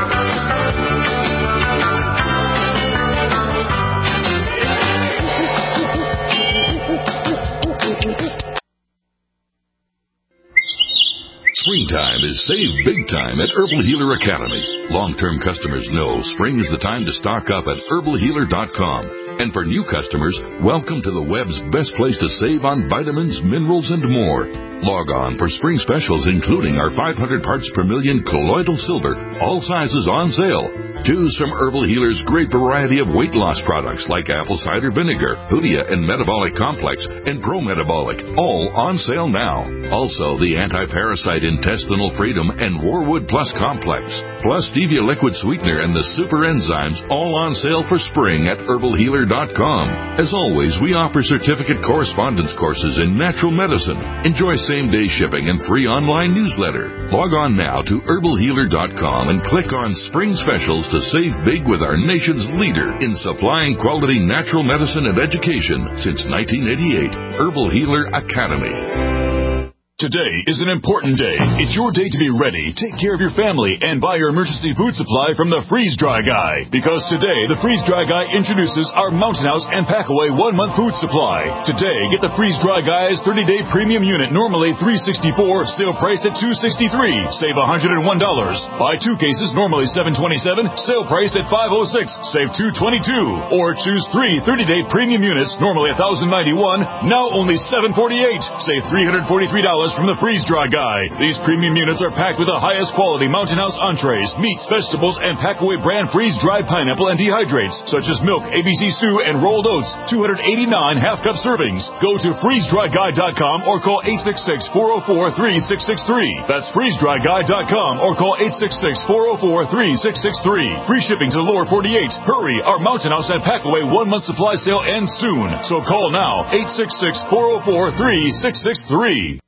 Springtime is save big time at Herbal Healer Academy. Long-term customers know spring is the time to stock up at herbal healer dot com. And for new customers, welcome to the web's best place to save on vitamins, minerals, and more. Log on for spring specials, including our five hundred parts per million colloidal silver, all sizes on sale. Choose from Herbal Healer's great variety of weight loss products like apple cider vinegar, Hoodia and Metabolic Complex, and Pro Metabolic, all on sale now. Also, the anti-parasite intestinal freedom and Warwood Plus Complex, plus stevia liquid sweetener and the super enzymes, all on sale for spring at herbal healer dot com. As always, we offer certificate correspondence courses in natural medicine. Enjoy same-day shipping and free online newsletter. Log on now to herbal healer dot com and click on Spring Specials to save big with our nation's leader in supplying quality natural medicine and education since nineteen eighty-eight, Herbal Healer Academy. Today is an important day. It's your day to be ready, take care of your family, and buy your emergency food supply from the Freeze Dry Guy. Because today, the Freeze Dry Guy introduces our Mountain House and Packaway one-month food supply. Today, get the Freeze Dry Guy's thirty-day premium unit, normally three hundred sixty-four dollars, sale priced at two hundred sixty-three dollars. Save one hundred one dollars. Buy two cases, normally seven hundred twenty-seven dollars, sale priced at five hundred six dollars. Save two hundred twenty-two dollars. Or choose three thirty-day premium units, normally one thousand ninety-one dollars, now only seven hundred forty-eight dollars. Save three hundred forty-three dollars from the Freeze Dry Guy. These premium units are packed with the highest quality Mountain House entrees, meats, vegetables, and Packaway brand freeze-dried pineapple and dehydrates, such as milk, A B C stew, and rolled oats. two hundred eighty-nine half-cup servings. Go to freeze dry guy dot com or call eight six six, four zero four, three six six three. That's freeze dry guy dot com or call eight six six, four zero four, three six six three. Free shipping to the lower forty-eight. Hurry, our Mountain House and Packaway one-month supply sale ends soon. So call now, eight six six, four zero four, three six six three.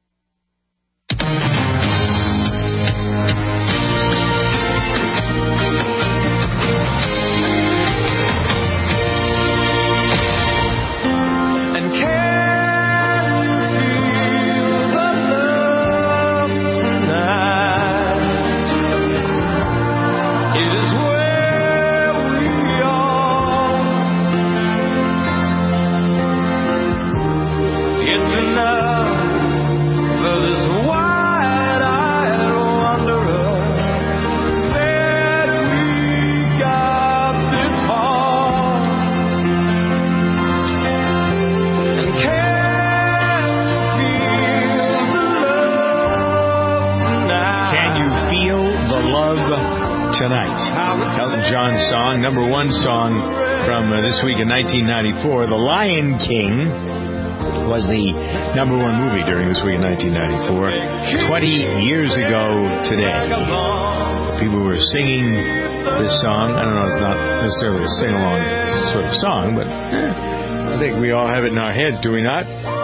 Song, number one song from uh, this week in nineteen ninety-four. The Lion King was the number one movie during this week in nineteen ninety-four. Twenty years ago today, people were singing this song. I don't know, it's not necessarily a sing-along sort of song, but eh, I think we all have it in our heads, do we not?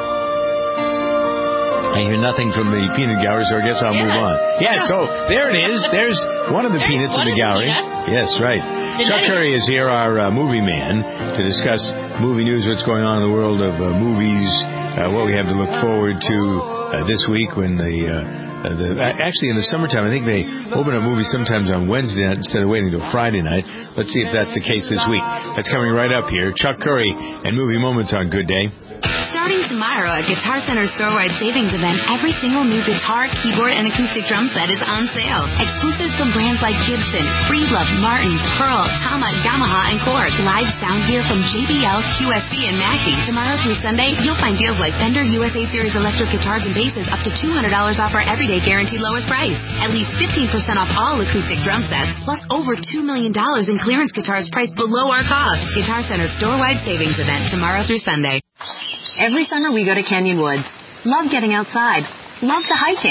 I hear nothing from the peanut gallery, so I guess I'll yeah. move on. Yeah, so there it is. There's one of the There's peanuts in the gallery. Peanut. Yes, right. Chuck Curry is here, our uh, movie man, to discuss movie news, what's going on in the world of uh, movies, uh, what we have to look forward to uh, this week when the... Uh, Uh, the, actually, in the summertime, I think they open up movies sometimes on Wednesday night instead of waiting until Friday night. Let's see if that's the case this week. That's coming right up here. Chuck Curry and Movie Moments on Good Day. Starting tomorrow at Guitar Center store-wide savings event, every single new guitar, keyboard, and acoustic drum set is on sale. Exclusives from brands like Gibson, Breedlove, Martin, Pearl, Tama, Yamaha, and Korg. Live sound gear from J B L, Q S C, and Mackie. Tomorrow through Sunday, you'll find deals like Fender U S A Series electric guitars and basses up to two hundred dollars off our everyday guaranteed lowest price. At least fifteen percent off all acoustic drum sets, plus over two million dollars in clearance guitars priced below our cost. Guitar Center store-wide savings event tomorrow through Sunday. Every summer we go to Canyon Woods. Love getting outside. Love the hiking.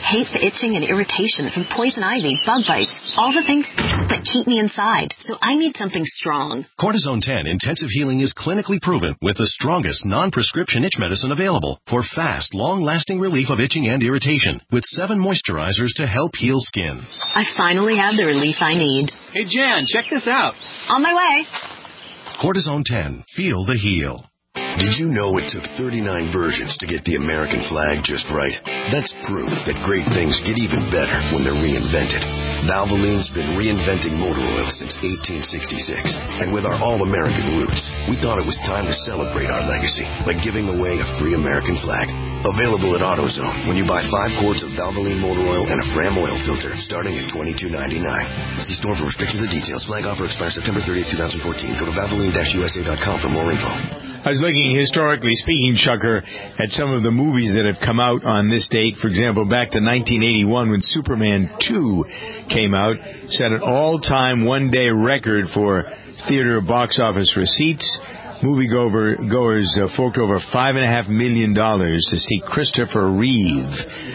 hate the itching and irritation from poison ivy, bug bites, all the things that keep me inside. So I need something strong. Cortisone ten Intensive Healing is clinically proven with the strongest non-prescription itch medicine available for fast, long-lasting relief of itching and irritation with seven moisturizers to help heal skin. I finally have the relief I need. Hey, Jan, check this out. On my way. Cortisone ten. Feel the heal. Did you know it took thirty-nine versions to get the American flag just right? That's proof that great things get even better when they're reinvented. Valvoline's been reinventing motor oil since eighteen sixty-six. And with our all-American roots, we thought it was time to celebrate our legacy by giving away a free American flag. Available at AutoZone when you buy five quarts of Valvoline motor oil and a Fram oil filter starting at twenty-two ninety-nine. See store for restrictions and details. Flag offer expires September thirtieth, twenty fourteen. Go to Valvoline U S A dot com for more info. I was looking, historically speaking, Chucker, at some of the movies that have come out on this date. For example, back to nineteen eighty-one when Superman two came out, set an all-time one-day record for theater box office receipts. Moviegoers goers, uh, forked over five and a half million dollars to see Christopher Reeve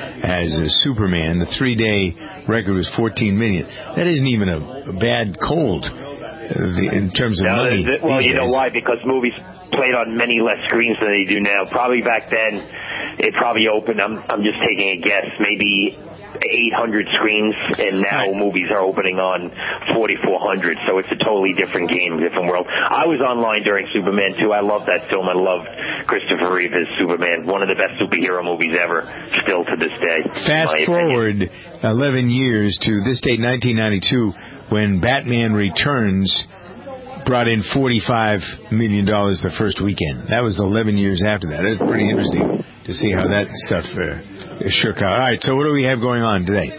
as uh, Superman. The three-day record was fourteen million. That isn't even a, a bad cold uh, the, in terms of no, money. The, well, you days. know why? Because movies played on many less screens than they do now. Probably back then, it probably opened. I'm I'm just taking a guess. Maybe eight hundred screens, and now movies are opening on forty-four hundred, so it's a totally different game, different world. I was online during Superman two. I loved that film. I loved Christopher Reeve as Superman. One of the best superhero movies ever, still to this day. Fast forward eleven years to this date, nineteen ninety-two, when Batman Returns brought in forty-five million dollars the first weekend. That was eleven years after that. It was pretty interesting to see how that stuff uh, shook out. All right, so what do we have going on today?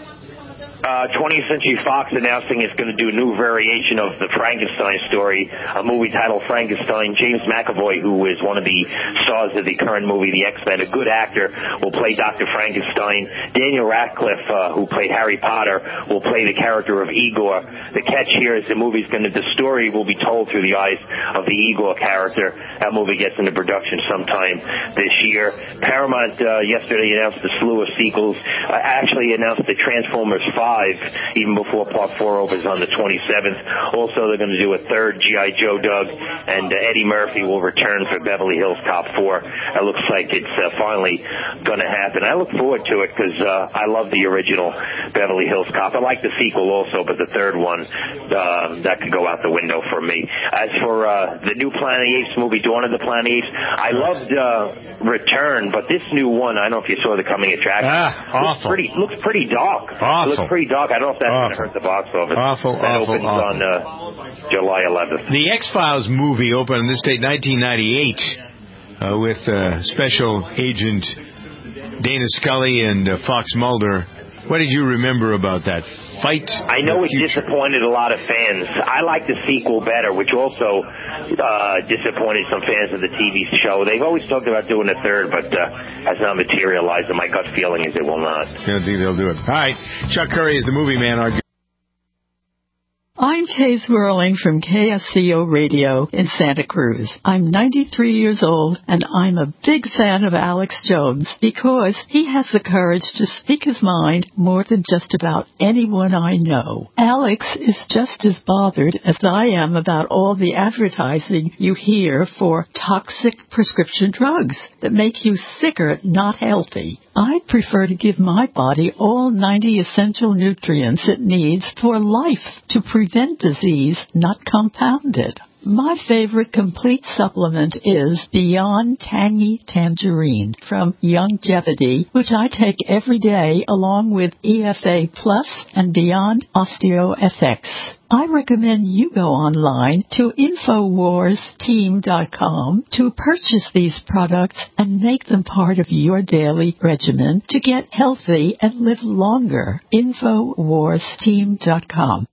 Uh, twentieth Century Fox announcing it's going to do a new variation of the Frankenstein story, a movie titled Frankenstein. James McAvoy, who is one of the stars of the current movie, The X-Men, a good actor, will play Doctor Frankenstein. Daniel Radcliffe, uh, who played Harry Potter, will play the character of Igor. The catch here is the movie's going to, the story will be told through the eyes of the Igor character. That movie gets into production sometime this year. Paramount uh, yesterday announced a slew of sequels, uh, actually announced the Transformers five, even before Part four opens on the twenty-seventh. Also, they're going to do a third G I. Joe, Doug, and uh, Eddie Murphy will return for Beverly Hills Cop four. It looks like it's uh, finally going to happen. I look forward to it because uh, I love the original Beverly Hills Cop. I like the sequel also, but the third one, uh, that could go out the window for me. As for uh, the new Planet of the Apes movie, Dawn of the Planet of the Apes, I loved uh, Return, but this new one, I don't know if you saw the coming attraction. Ah, looks awful. Pretty, looks pretty dark. Awful. Looks pretty dark. I don't know if that's going to hurt the box office. Awful, that awful, opens awful. on uh, July eleventh. The X-Files movie opened on this date, nineteen ninety-eight, uh, with uh, Special Agent Dana Scully and uh, Fox Mulder. What did you remember about that fight? I know it disappointed a lot of fans. I like the sequel better, which also uh, disappointed some fans of the T V show. They've always talked about doing a third, but uh, has not materialized, and my gut feeling is it will not. I don't think they'll do it. All right, Chuck Curry is the movie man. Our I'm Kay Swirling from K S C O Radio in Santa Cruz. I'm ninety-three years old, and I'm a big fan of Alex Jones because he has the courage to speak his mind more than just about anyone I know. Alex is just as bothered as I am about all the advertising you hear for toxic prescription drugs that make you sicker, not healthy. I prefer to give my body all ninety essential nutrients it needs for life to prevent disease, not compound it. My favorite complete supplement is Beyond Tangy Tangerine from Youngevity, which I take every day along with E F A Plus and Beyond OsteoFX. I recommend you go online to Infowars Team dot com to purchase these products and make them part of your daily regimen to get healthy and live longer. Infowars Team dot com.